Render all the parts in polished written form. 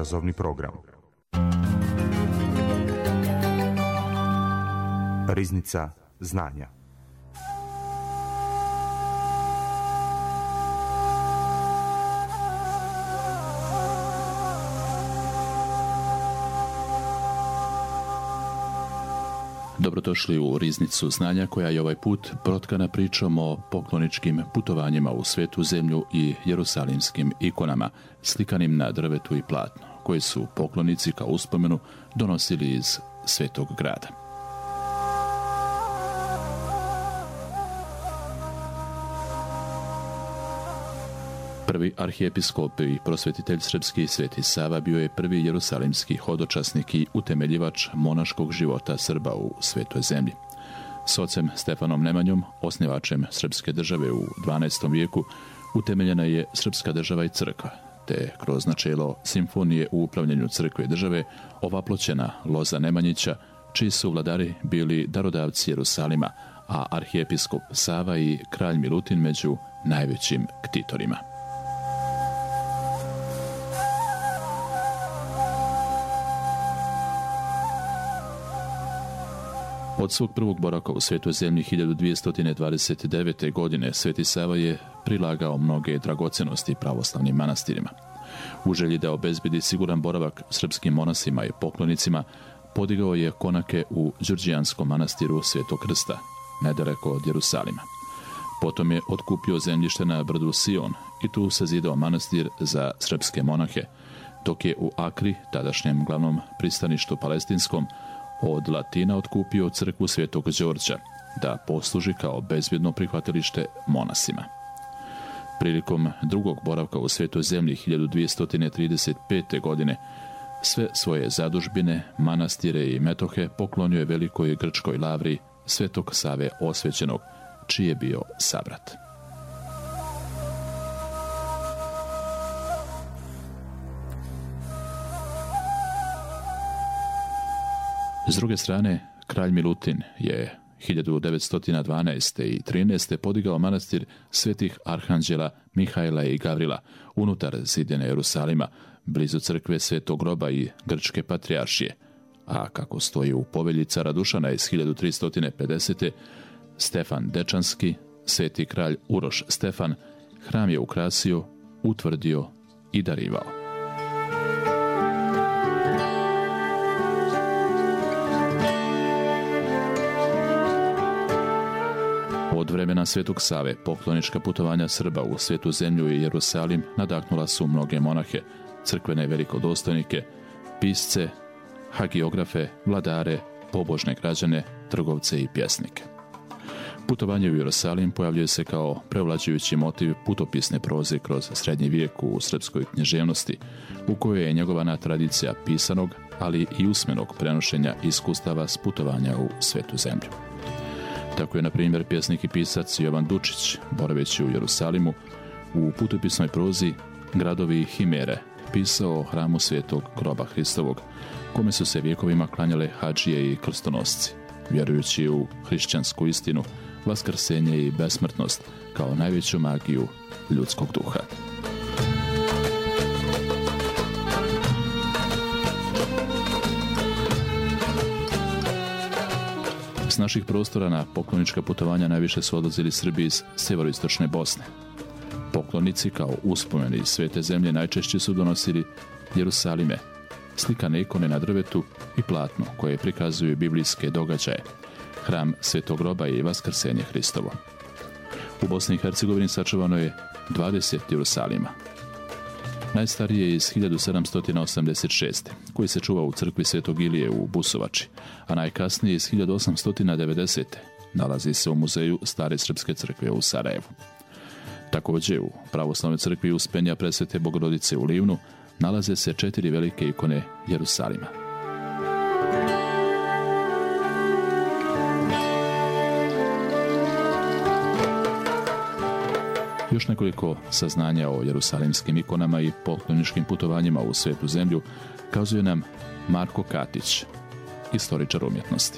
obrazovni program. Riznica znanja. Dobrodošli u Riznicu znanja, koja je ovaj put protkana pričom o pokloničkim putovanjima u Svetu zemlju i jerusalimskim ikonama slikanim na drvetu i platnu, koje su poklonici kao uspomenu donosili iz Svetog grada. Prvi arhijepiskop i prosvetitelj srpski Sveti Sava bio je prvi jerusalimski hodočasnik i utemeljivač monaškog života Srba u Svetoj zemlji. S ocem Stefanom Nemanjom, osnivačem srpske države u 12. vijeku, utemeljena je srpska država i crkva, te kroz načelo simfonije u upravljanju crkve i države ovaploćena loza Nemanjića, čiji su vladari bili darodavci Jerusalima, a arhijepiskop Sava i kralj Milutin među najvećim ktitorima. Od svog prvog boravka u Svetoj zemlji 1229. godine Sveti Sava je prilagao mnoge dragocenosti pravoslavnim manastirima. U želji da obezbedi siguran boravak srpskim monasima i poklonicima, podigao je konake u Đurđijanskom manastiru Svetog Krsta, nedaleko od Jerusalima. Potom je otkupio zemljište na brdu Sion i tu sazidao manastir za srpske monahe, dok je u Akri, tadašnjem glavnom pristaništu palestinskom, od Latina otkupio crkvu Svetog Đorđa da posluži kao bezbjedno prihvatilište monasima. Prilikom drugog boravka u Svetoj zemlji 1235. godine sve svoje zadužbine, manastire i metohe poklonio je velikoj grčkoj lavri Svetog Save Osvećenog, čiji je bio sabrat. S druge strane, kralj Milutin je 1912. i 13. podigao manastir svetih arhanđela Mihajla i Gavrila unutar zidine Jerusalima, blizu crkve Svetog groba i grčke patrijaršije, a kako stoji u povelji cara Dušana iz 1350. Stefan Dečanski, sveti kralj Uroš Stefan, hram je ukrasio, utvrdio i darivao. Od vremena Svetog Save poklonička putovanja Srba u Svetu zemlju i Jerusalim nadahnula su mnoge monahe, crkvene velikodostojnike, pisce, hagiografe, vladare, pobožne građane, trgovce i pjesnike. Putovanje u Jerusalim pojavljuje se kao prevlađujući motiv putopisne proze kroz srednji vijek u srpskoj književnosti, u kojoj je njegovana tradicija pisanog, ali i usmenog prenošenja iskustava s putovanja u Svetu zemlju. Tako je, na primjer, pjesnik i pisac Jovan Dučić, boraveći u Jerusalimu, u putopisnoj prozi Gradovi i himere pisao o hramu Svetog groba Hristovog, kome su se vjekovima klanjale hadžije i krstonosci, vjerujući u hrišćansku istinu, vaskrsenje i besmrtnost kao najveću magiju ljudskog duha. S naših prostora na poklonička putovanja najviše su odlazili Srbi iz sjeveroistočne Bosne. Poklonici kao uspomeni iz Svete zemlje najčešće su donosili Jerusalime, slikane ikone na drvetu i platnu koje prikazuju biblijske događaje, hram Svetog groba i vaskrsenje Hristovo. U Bosni i Hercegovini sačuvano je 20 Jerusalima. Najstariji je iz 1786. koji se čuva u crkvi Svetog Ilije u Busovači, a najkasnije iz 1890. nalazi se u muzeju Stare srpske crkve u Sarajevu. Također u pravoslavnoj crkvi Uspenja Presvete Bogorodice u Livnu nalaze se 4 velike ikone Jerusalima. Još nekoliko saznanja o jerusalimskim ikonama i pokloničkim putovanjima u Svetu zemlju kazuje nam Marko Katić, istoričar umjetnosti.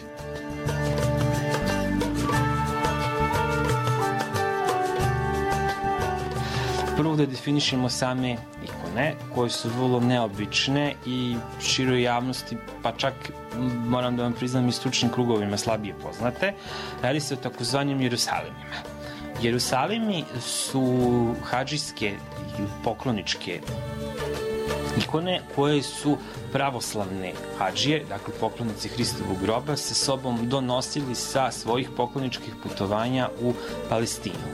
Prvo da definišemo same ikone. ikone koje su vrlo neobične i široj javnosti, pa čak moram da vam priznam i stručnim krugovima slabije poznate. Radi se o takozvanim Jerusalimima. Jerusalimi su hadžijske ili pokloničke ikone koje su pravoslavne hadžije, dakle poklonici Hristovog groba, sa sobom donosili sa svojih pokloničkih putovanja u Palestinu.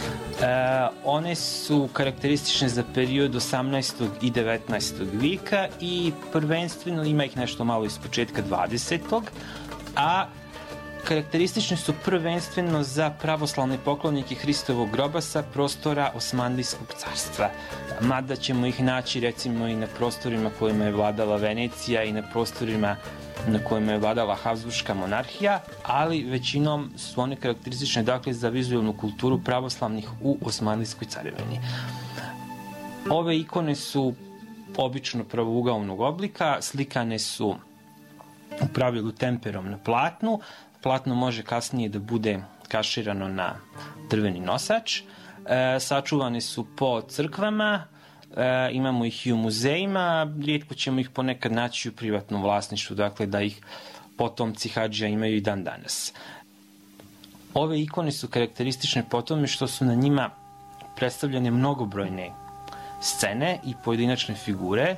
One su karakteristične za period 18. i 19. vijeka i prvenstveno ima ih nešto malo iz početka 20. a karakteristični su prvenstveno za pravoslavne poklonike Hristovog groba sa prostora Osmanlijskog carstva. Mada ćemo ih naći recimo i na prostorima kojima je vladala Venecija i na prostorima na kojima je vladala Habsburška monarhija, ali većinom su one karakteristične dakle za vizualnu kulturu pravoslavnih u Osmanlijskoj carevini. Ove ikone su obično pravougaolnog oblika, slikane su u pravilu temperom na platnu. Platno može kasnije da bude kaširano na drveni nosač. Sačuvane su po crkvama, imamo ih i u muzejima, rijetko ćemo ih ponekad naći u privatnom vlasništvu, dakle da ih potomci hadžija imaju i dan danas. Ove ikone su karakteristične po tome što su na njima predstavljene mnogobrojne scene i pojedinačne figure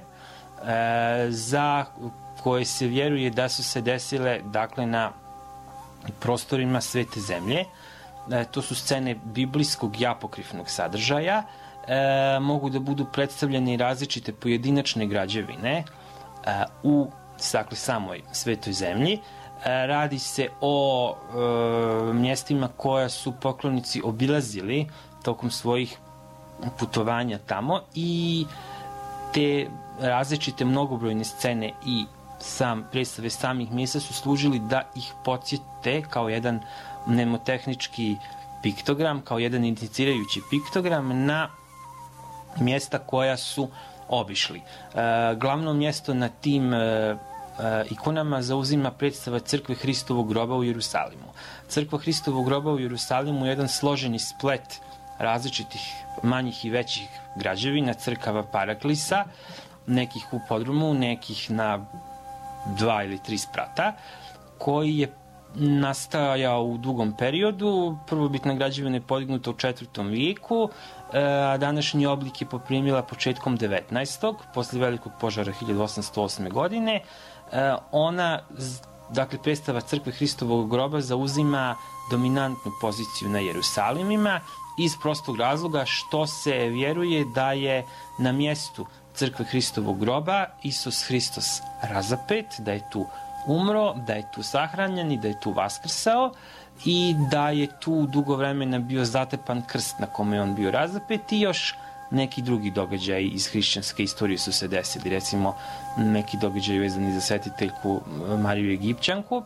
za koje se vjeruje da su se desile dakle na prostorima Svete zemlje. To su scene biblijskog i apokrifnog sadržaja. Mogu da budu predstavljene i različite pojedinačne građevine u samoj Svetoj zemlji. Radi se o mjestima koja su poklonici obilazili tokom svojih putovanja tamo i te različite mnogobrojne scene i predstave samih mjesta su služili da ih podsjete kao jedan mnemotehnički piktogram, kao jedan indicirajući piktogram na mjesta koja su obišli. Glavno mjesto na tim ikonama zauzima predstava Crkve Hristovog groba u Jerusalimu. Crkva Hristovog groba u Jerusalimu je jedan složeni splet različitih manjih i većih građevina, crkava Paraklisa, nekih u podrumu, nekih na 2 ili 3 sprata, koji je nastajao u dugom periodu. Prvobitna građevina je podignuta u 4. vijeku, a današnji oblik je poprimila početkom 19. posle velikog požara 1808. godine. Ona, dakle, predstava Crkve Hristovog groba zauzima dominantnu poziciju na Jerusalimima iz prostog razloga što se vjeruje da je na mjestu Crkve Hristovog groba Isus Hristos razapet, da je tu umro, da je tu sahranjen i da je tu vaskrsao i da je tu dugo vremena bio zatepan krst na kome je on bio razapet i još neki drugi događaji iz hrišćanske istorije su se desili, recimo neki događaji vezani za svetiteljku Mariju Egipćanku.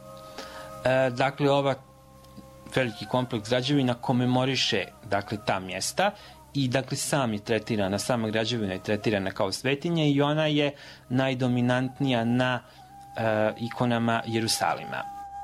Dakle, ova veliki kompleks građevina komemoriše dakle ta mjesta i dakle sama građevina je tretirana kao svetinja i ona je najdominantnija na ikonama Jerusalima.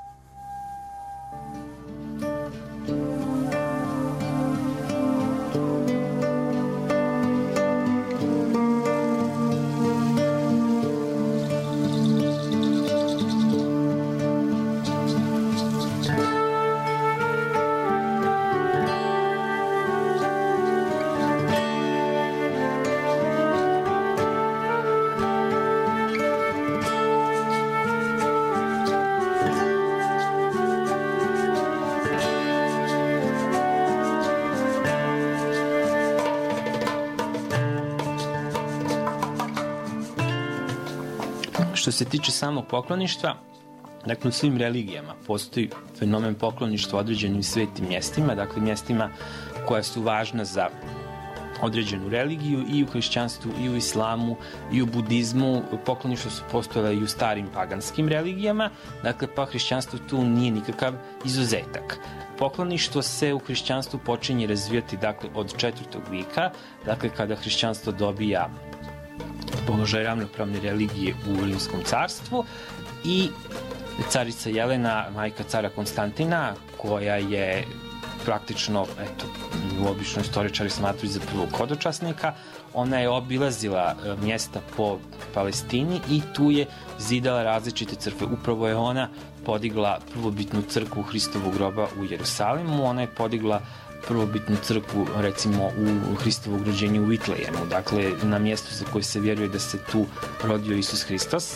Što se tiče samog pokloništva, dakle u svim religijama postoji fenomen pokloništva određenim svetim mjestima, dakle mjestima koja su važna za određenu religiju i u hrišćanstvu, i u islamu, i u budizmu. Pokloništva su postojala i u starim paganskim religijama, dakle pa hrišćanstvo tu nije nikakav izuzetak. Pokloništvo se u hrišćanstvu počinje razvijati dakle od 4. vijeka, dakle kada hrišćanstvo dobija položaj ravnopravne religije u Rimskom carstvu i carica Jelena, majka cara Konstantina, koja je praktično, obično istoričari smatruju za prvog hodočasnika. Ona je obilazila mjesta po Palestini i tu je zidala različite crkve. Upravo je ona podigla prvobitnu crkvu Hristovog groba u Jerusalimu, ona je podigla prvobitnu crkvu, recimo, u Hristovog rođenja u Vitlejemu, dakle, na mjestu za koje se vjeruje da se tu rodio Isus Hristos,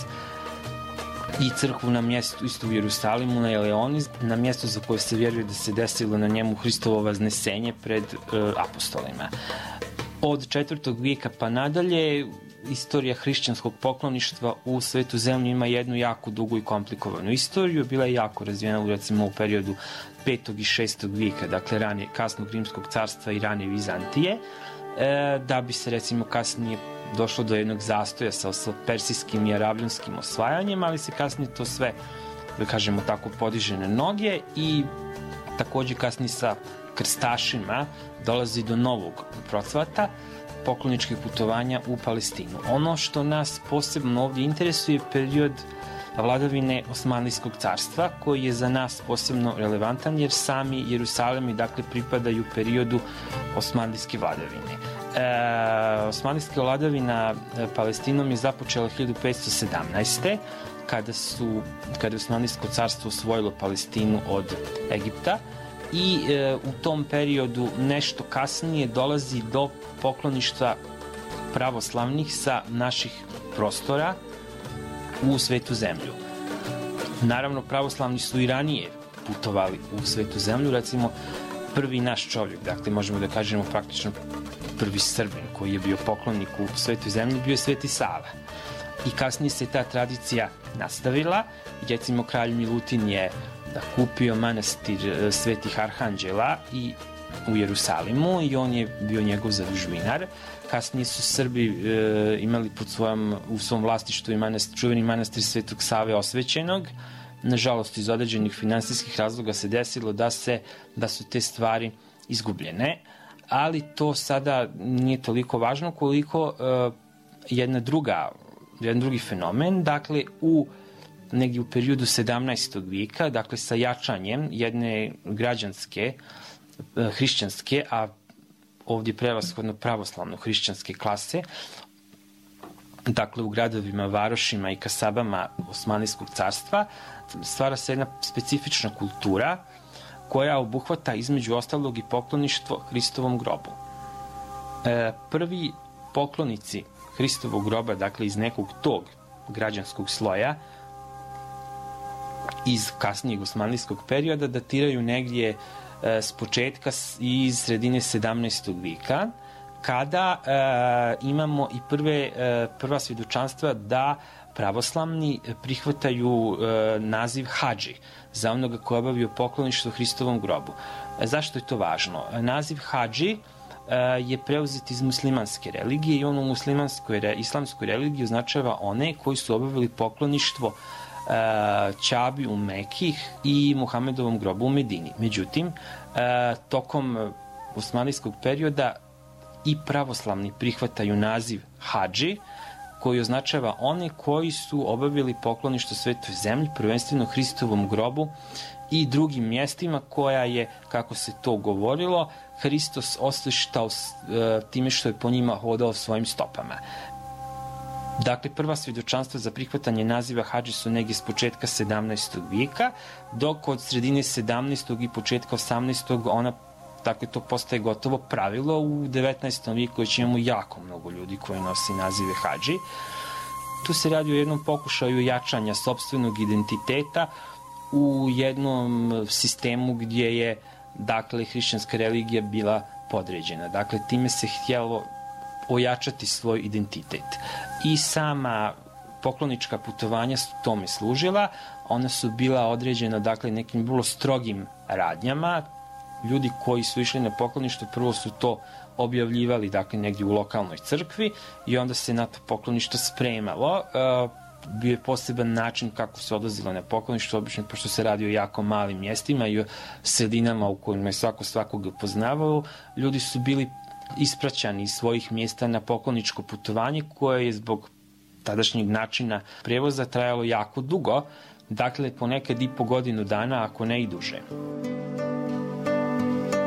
i crkvu na mjestu isto u Jerusalimu, na Eleoni, na mjestu za koje se vjeruje da se desilo na njemu Hristovo vaznesenje pred apostolima. Od 4. vijeka pa nadalje, istorija hrišćanskog pokloništva u Svetu zemlju ima jednu jako dugu i komplikovanu istoriju. Bila je jako razvijena, recimo, u periodu 5. i 6. vijeka, dakle rane kasnog Rimskog carstva i rane Vizantije, da bi se, recimo, kasnije došlo do jednog zastoja sa persijskim i arabljonskim osvajanjem, ali se kasnije to sve, da kažemo tako, podiže na noge i također kasnije sa krstašima dolazi do novog procvata pokloničkih putovanja u Palestinu. Ono što nas posebno ovdje interesuje je period vladavine Osmanlijskog carstva, koji je za nas posebno relevantan, jer sami Jerusalemi, dakle, pripadaju periodu osmanlijske vladavine. Osmanlijska vladavina Palestinom je započela 1517. kada je Osmanlijsko carstvo osvojilo Palestinu od Egipta i u tom periodu nešto kasnije dolazi do pokloništva pravoslavnih sa naših prostora u Svetu zemlju. Naravno, pravoslavni su i ranije putovali u Svetu zemlju, recimo prvi naš čovjek, dakle možemo da kažemo praktično prvi Srbin koji je bio poklonik u Svetoj zemlji bio je Sveti Sava. I kasnije se ta tradicija nastavila. Recimo, kralj Milutin je kupio manastir Svetih Arhanđela i u Jerusalimu i on je bio njegov zadužbinar. Kasnije su Srbi imali u svom vlasništvu i čuveni manastir Svetog Save osvećenog. Nažalost, iz određenih finansijskih razloga se desilo da su te stvari izgubljene, ali to sada nije toliko važno koliko jedan drugi fenomen, dakle negdje u periodu 17. vijeka, dakle sa jačanjem jedne građanske, hrišćanske, a ovdje prevashodno pravoslavno hrišćanske klase, dakle u gradovima, varošima i kasabama Osmanlijskog carstva, stvara se jedna specifična kultura koja obuhvata između ostalog i pokloništvo Hristovom grobu. Prvi poklonici Hristovog groba, dakle iz nekog tog građanskog sloja, iz kasnijeg osmanlijskog perioda, datiraju negdje s početka i iz sredine 17. vijeka, kada imamo i prva svjedočanstva da pravoslavni prihvataju naziv hadži za onoga ko je obavio pokloništvo Hristovom grobu. Zašto je to važno? Naziv hadži je preuzet iz muslimanske religije i on u islamskoj religiji označava one koji su obavili pokloništvo Ćabi u Meki i Muhamedovom grobu u Medini. Međutim, tokom osmanlijskog perioda i pravoslavni prihvataju naziv hadži, koji označava one koji su obavili pokloništvo Svetoj zemlji, prvenstveno Hristovom grobu i drugim mjestima koja je, kako se to govorilo, Hristos oslištao time što je po njima hodao svojim stopama. Dakle, prva svjedočanstva za prihvatanje naziva hadži su negdje s početka 17. vijeka, dok od sredine 17. i početka 18. dakle, to postaje gotovo pravilo. U 19. vijeku već imamo jako mnogo ljudi koji nosi nazive hadži. Tu se radi o jednom pokušaju jačanja sopstvenog identiteta u jednom sistemu gdje je, dakle, hrišćanska religija bila podređena. Dakle, time se htjelo ojačati svoj identitet. I sama poklonička putovanja su tome služila. Ona su bila određena, dakle, nekim vrlo strogim radnjama. Ljudi koji su išli na pokloništvo prvo su to objavljivali, dakle, negdje u lokalnoj crkvi i onda se na to pokloništvo spremalo. Bio je poseban način kako se odlazilo na pokloništvo, obično pošto se radi o jako malim mjestima i o sredinama u kojima je svakoga poznavao. Ljudi su bili ispraćani iz svojih mjesta na pokloničko putovanje koje je zbog tadašnjeg načina prevoza trajalo jako dugo, dakle ponekad i po godinu dana, ako ne i duže.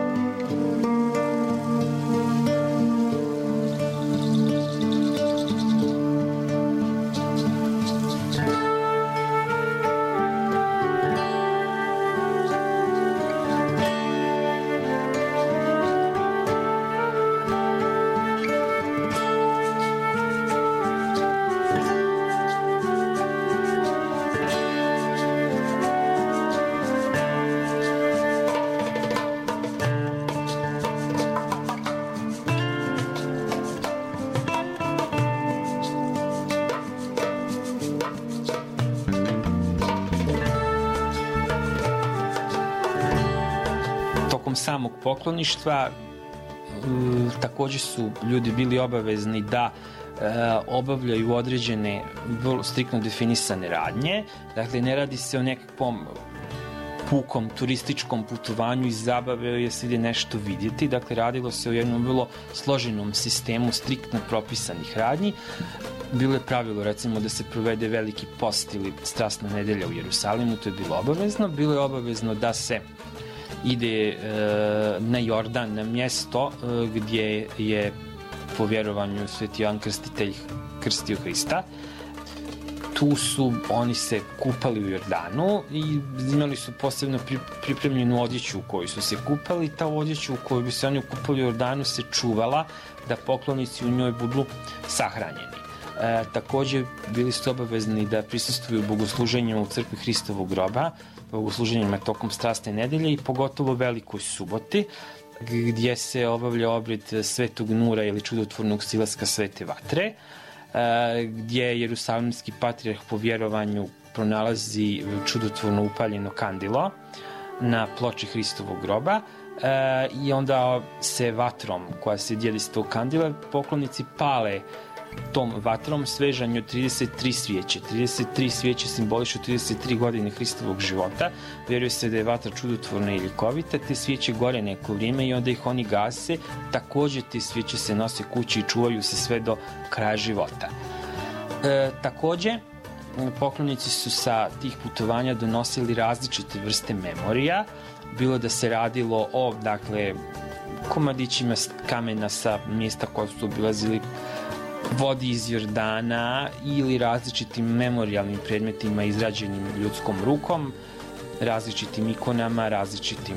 tokom samog pokloništva takođe su ljudi bili obavezni da obavljaju određene vrlo striktno definisane radnje. Dakle, ne radi se o nekakvom pukom turističkom putovanju i zabave jer se ide nešto vidjeti. Dakle, radilo se o jednom vrlo složenom sistemu striktno propisanih radnji. Bilo je pravilo, recimo, da se provede veliki post ili strasna nedelja u Jerusalimu, to je bilo obavezno. Bilo je obavezno da se ide na Jordan, na mjesto gdje je po vjerovanju Sveti Jovan Krstitelj krstio Hrista. Tu su oni se kupali u Jordanu i imali su posebno pripremljenu odjeću u kojoj su se kupali. Ta odjeća u kojoj bi se oni kupali u Jordanu se čuvala da poklonici u njoj budu sahranjeni. Takođe, bili su obavezni da prisustvuju bogosluženjima u crkvi Hristovog groba, bogosluženjima tokom strasne nedelje i pogotovo Velikoj suboti, gdje se obavlja obred Svetog Nura ili čudotvornog silaska Svete vatre, gdje jerusalimski patrijarh po vjerovanju pronalazi čudotvorno upaljeno kandilo na ploči Hristovog groba i onda se vatrom koja se dijeli iz tog kandila poklonici pale tom vatrom svežanju 33 svijeće. 33 svijeće simbolišu 33 godine Hristovog života. Vjeruje se da je vatra čudotvorna i ljekovita. Te svijeće gore neko vrijeme i onda ih oni gase. Također te svijeće se nose kući i čuvaju se sve do kraja života. Također, poklonici su sa tih putovanja donosili različite vrste memorija. Bilo da se radilo o, dakle, komadićima kamena sa mjesta koja su obilazili, vodi iz Jordana ili različitim memorijalnim predmetima izrađenim ljudskom rukom, različitim ikonama, različitim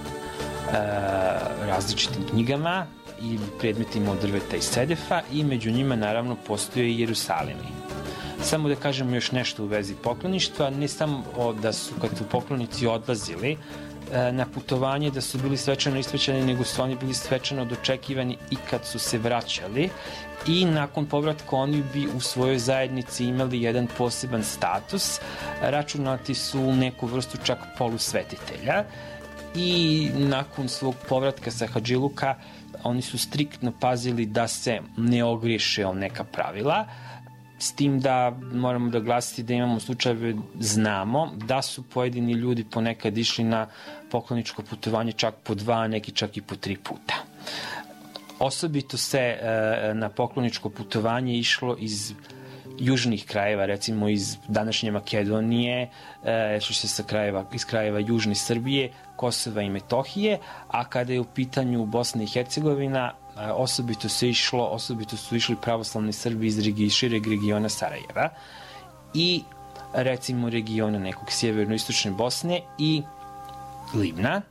knjigama i predmetima od drveta i sedefa i među njima naravno postoje i Jerusalimi. Samo da kažemo još nešto u vezi pokloništva, ne samo da su kad su poklonici odlazili na putovanje da su bili svečano isvećani, nego su oni bili svečano dočekivani i kad su se vraćali i nakon povratka oni bi u svojoj zajednici imali jedan poseban status, računati su u neku vrstu čak polusvetitelja i nakon svog povratka sa Hadžiluka oni su striktno pazili da se ne ogriješe o neka pravila, s tim da moramo da glasiti da imamo slučajeve, znamo da su pojedini ljudi ponekad išli na pokloničko putovanje čak po 2, neki čak i po 3 puta. Osobito se na pokloničko putovanje išlo iz južnih krajeva, recimo iz današnje Makedonije, išlo se iz krajeva južne Srbije, Kosova i Metohije, a kada je u pitanju Bosna i Hercegovina, osobito su išli pravoslavni Srbi iz šireg regiona Sarajeva i recimo regiona nekog sjeverno-istočne Bosne i Livna.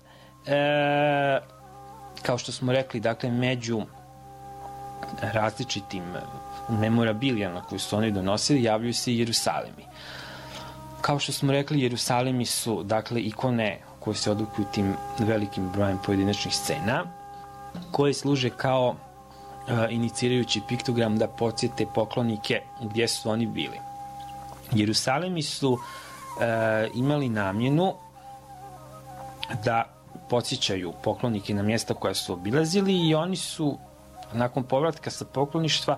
Kao što smo rekli, dakle, među različitim memorabilijama koje su oni donosili javljaju se i Jerusalimi. Kao što smo rekli, Jerusalimi su, dakle, ikone koje se odlikuju tim velikim brojem pojedinačnih scena, koje služe kao inicirajući piktogram da podsjete poklonike gdje su oni bili. Jerusalimi su imali namjenu da podsjećaju poklonike na mjesta koja su obilazili i oni su nakon povratka sa pokloništva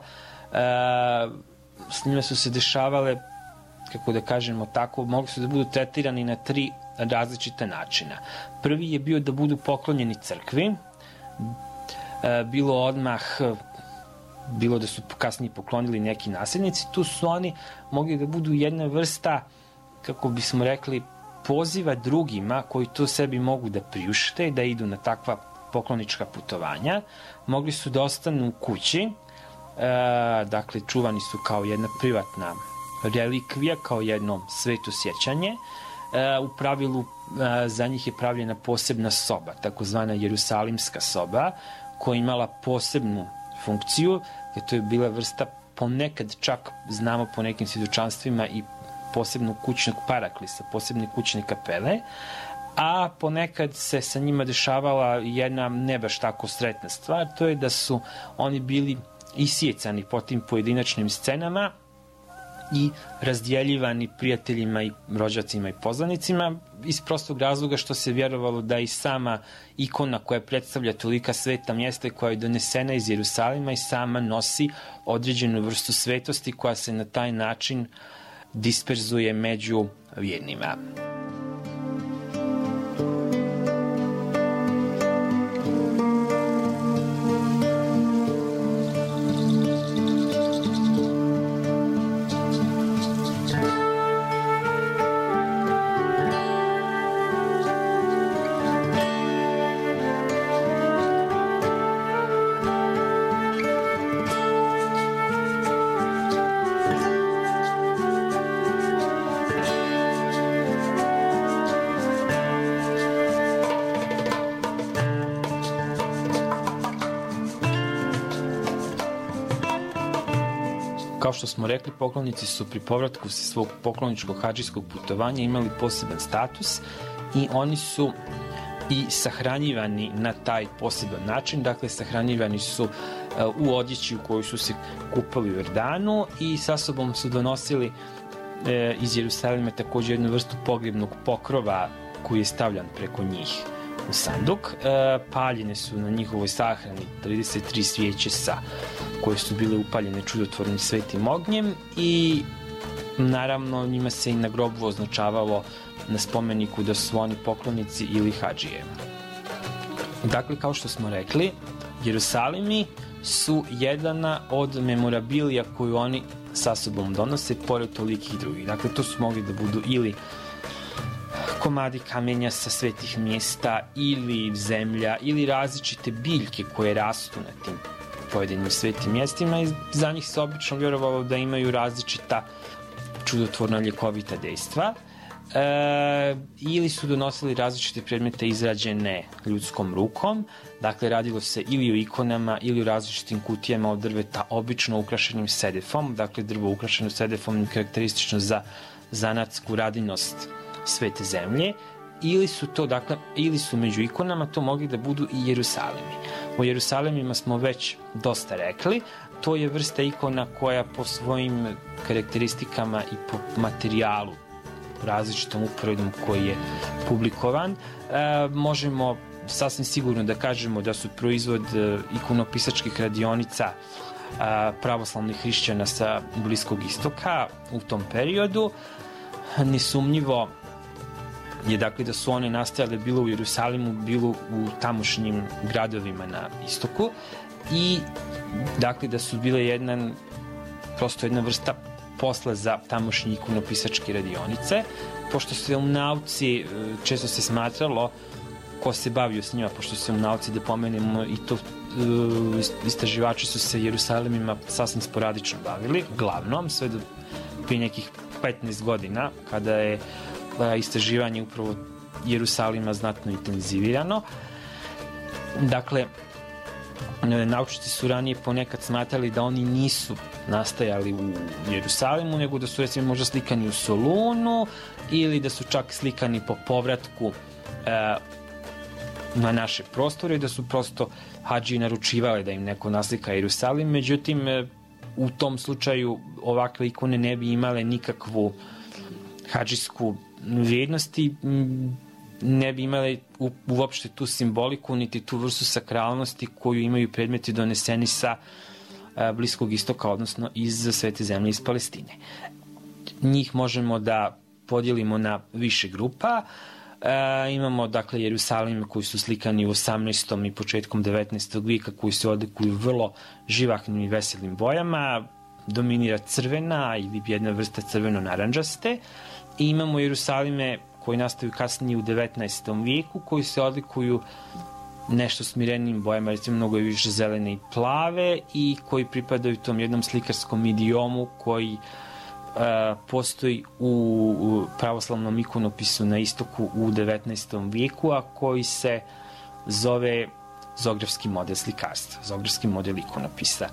s njima su se dešavale, kako da kažemo tako, mogli su da budu tretirani na 3 različita načina. Prvi je bio da budu poklonjeni crkvi, bilo odmah, bilo da su kasnije poklonili neki nasljednici, tu su oni mogli da budu jedna vrsta, kako bismo rekli, poziva drugima koji to sebi mogu da priušte, da idu na takva poklonička putovanja. Mogli su da ostanu u kući, dakle čuvani su kao jedna privatna relikvija, kao jedno sveto sjećanje. U pravilu za njih je pravljena posebna soba, takozvana Jerusalimska soba, koja je imala posebnu funkciju, jer to je bila vrsta, ponekad čak znamo po nekim svjedočanstvima, i posebnog kućnog paraklisa, posebne kućne kapele, a ponekad se sa njima dešavala jedna ne baš tako sretna stvar, to je da su oni bili isjecani po tim pojedinačnim scenama i razdjeljivani prijateljima i rođacima i poznanicima, iz prostog razloga što se vjerovalo da i sama ikona koja predstavlja tolika sveta mjesta koja je donesena iz Jerusalima i sama nosi određenu vrstu svetosti koja se na taj način disperzuje među vjernima. Kao što smo rekli, poklonici su pri povratku sa svog pokloničkog hadžijskog putovanja imali poseban status i oni su i sahranjivani na taj poseban način. Dakle, sahranjivani su u odjeći u kojoj su se kupali u Jordanu i sa sobom su donosili iz Jerusalima također jednu vrstu pogrebnog pokrova koji je stavljan preko njih u sanduk. Paljene su na njihovoj sahrani 33 svijeće koje su bile upaljene čudotvornim svetim ognjem i naravno njima se i na grobu označavalo na spomeniku da su oni poklonici ili hadžije. Dakle, kao što smo rekli, Jerusalimi su jedana od memorabilija koju oni sa sobom donose pored tolikih drugih. Dakle, to su mogli da budu ili komadi kamenja sa svetih mjesta ili zemlja ili različite biljke koje rastu na tim pojedinim svetim mjestima i za njih se obično vjerovalo da imaju različita čudotvorna ljekovita dejstva. Ili su donosili različite predmete izrađene ljudskom rukom. Dakle, radilo se ili o ikonama ili o različitim kutijama od drveta, obično ukrašenim sedefom. Dakle, drvo ukrašeno sedefom je karakteristično za zanatsku radinost svete zemlje. Ili su među ikonama to mogli da budu i Jerusalimi. O Jerusalimima smo već dosta rekli. To je vrsta ikona koja po svojim karakteristikama i po materijalu, različitom uporedom koji je publikovan, možemo sasvim sigurno da kažemo da su proizvod ikonopisačkih radionica pravoslavnih hrišćana sa Bliskog istoka u tom periodu. Nesumnjivo je dakle da su one nastajale bilo u Jerusalimu, bilo u tamošnjim gradovima na istoku i dakle da su bile jedna vrsta posla za tamošnje ikonopisačke radionice, pošto se u nauci često se smatralo ko se bavio s njima, pošto se u nauci, da pomenemo i to, istraživači su se Jerusalimima sasvim sporadično bavili, glavnom, sve do prije nekih 15 godina, kada je istraživanje upravo Jerusalima znatno intenzivirano. Dakle, naučnici su ranije ponekad smatrali da oni nisu nastajali u Jerusalimu, nego da su recimo možda slikani u Solunu ili da su čak slikani po povratku na naše prostore i da su prosto hadžiji naručivali da im neko naslika Jerusalim. Međutim, u tom slučaju ovakve ikone ne bi imale nikakvu hadžijsku vrijednost i ne bi imale uopšte tu simboliku niti tu vrstu sakralnosti koju imaju predmeti doneseni sa Bliskog istoka, odnosno iz svete zemlje, iz Palestine. Njih možemo da podijelimo na više grupa. Imamo dakle Jerusalime koji su slikani u 18. i početkom 19. vijeka, koji se odlikuju vrlo živahnim i veselim bojama. Dominira crvena ili jedna vrsta crveno-naranđaste. I imamo Jerusalime koji nastaju kasnije u 19. vijeku, koji se odlikuju nešto smirenim bojama, recimo mnogo je više zelene i plave, i koji pripadaju tom jednom slikarskom idiomu koji postoji u pravoslavnom ikonopisu na istoku u 19. vijeku, a koji se zove zografski model slikarstva, zografski model ikonopisa.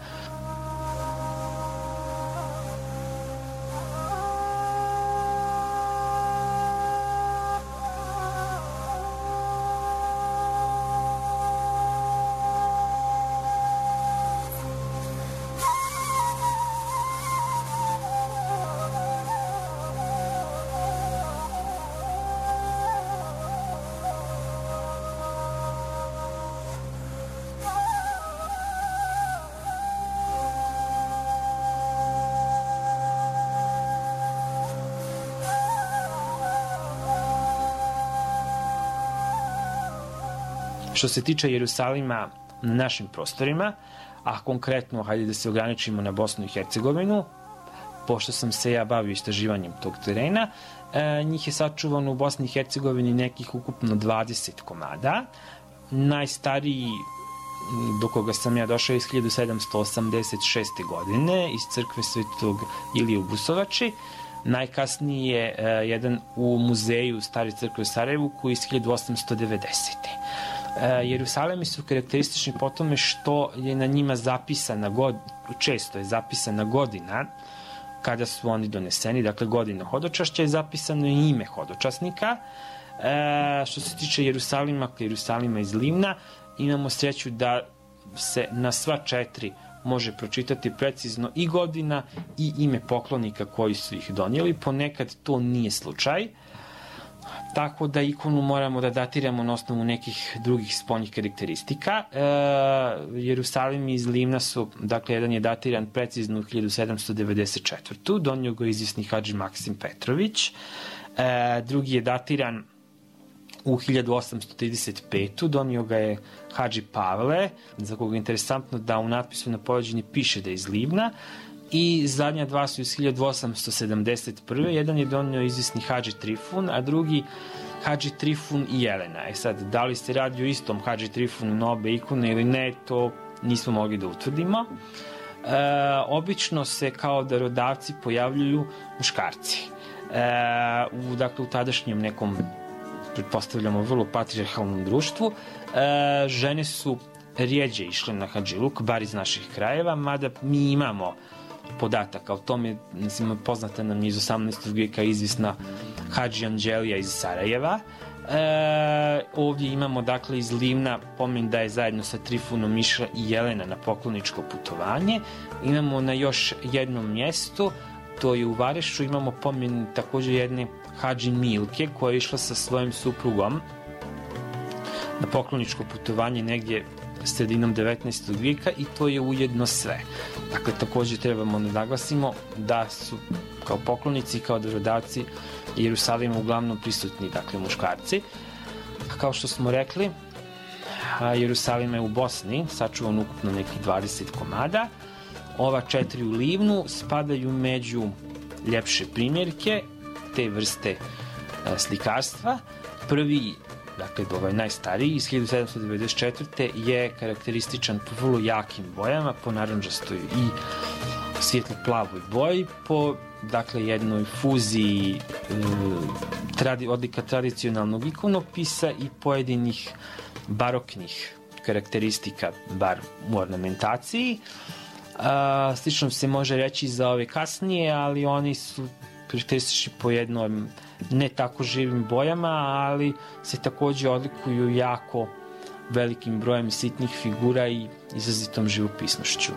Što se tiče Jerusalima na našim prostorima, a konkretno, hajde da se ograničimo na Bosnu i Hercegovinu, pošto sam se ja bavio istraživanjem tog terena, njih je sačuvano u Bosni i Hercegovini nekih ukupno 20 komada. Najstariji do koga sam ja došao iz 1786. godine iz crkve Svetog Ilije u Busovači. Najkasniji je jedan u muzeju Stare crkve u Sarajevu koji je iz 1890. Jerusalemi su karakteristični po tome što je na njima zapisana često je zapisana godina kada su oni doneseni, dakle godina hodočašća, je zapisano i ime hodočasnika. Što se tiče Jerusalima iz Livna, imamo sreću da se na sva 4 može pročitati precizno i godina i ime poklonika koji su ih donijeli. Ponekad to nije slučaj, tako da ikonu moramo da datiramo na osnovu nekih drugih spoljnih karakteristika. Jerusalimi iz Livna su, dakle, jedan je datiran precizno u 1794. Donio ga izvjesni Hadži Maksim Petrović. Drugi je datiran u 1835. Donio ga je Hadži Pavle, za koga je interesantno da u natpisu na poleđini piše da je iz Livna. I zadnja 2 su iz 1871. Jedan je donio izvisni Hadži Trifun, a drugi Hadži Trifun i Jelena. Sad, da li se radi o istom Hadži Trifunu na obe ikone ili ne, to nismo mogli da utvrdimo. Obično se kao darodavci pojavljuju muškarci. Dakle, u tadašnjem nekom, pretpostavljamo, vrlo patrijarhalnom društvu, žene su rijeđe išle na hadžiluk, bar iz naših krajeva, mada mi imamo podataka o tome. Poznata nam je iz 18. vijeka izvisna Hadži Anđelija iz Sarajeva. Ovdje imamo, dakle, iz Livna pomen da je zajedno sa Trifunom išla i Jelena na pokloničko putovanje. Imamo na još jednom mjestu, to je u Varešu, imamo pomen također jedne Hadži Milke koja je išla sa svojim suprugom na pokloničko putovanje negdje sredinom 19. vijeka i to je ujedno sve. Dakle, također trebamo da naglasimo da su kao poklonici, kao darodavci Jerusalima uglavnom prisutni, dakle, muškarci. A kao što smo rekli, Jerusalima je u Bosni sačuvan ukupno nekih 20 komada. Ova 4 u Livnu spadaju među ljepše primjerke te vrste slikarstva. Prvi, dakle, ovaj najstariji iz 1794. je karakterističan po vrlo jakim bojama, po narandžastoj i svijetlo plavoj boji, po, dakle, jednoj fuziji odlika tradicionalnog ikonopisa i pojedinih baroknih karakteristika, bar u ornamentaciji. Slično se može reći za ove kasnije, ali oni su karakteristični po jednom ne tako živim bojama, ali se također odlikuju jako velikim brojem sitnih figura i izrazitom živopisnošću.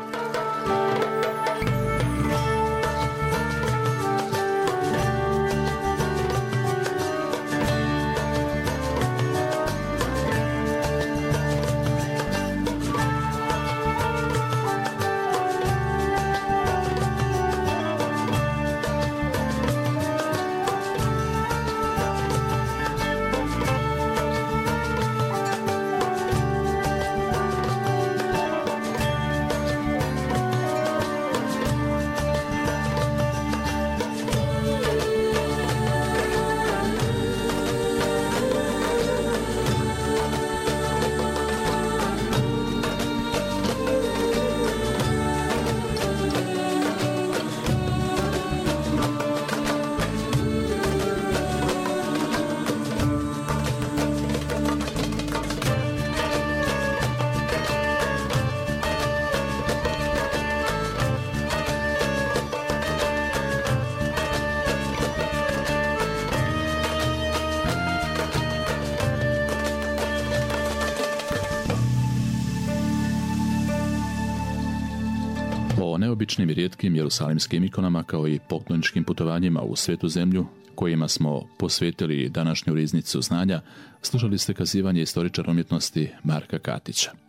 O neobičnim i rijetkim jerusalimskim ikonama kao i pokloničkim putovanjima u Svetu zemlju, kojima smo posvetili današnju riznicu znanja, slušali ste kazivanje istoričara umjetnosti Marka Katića.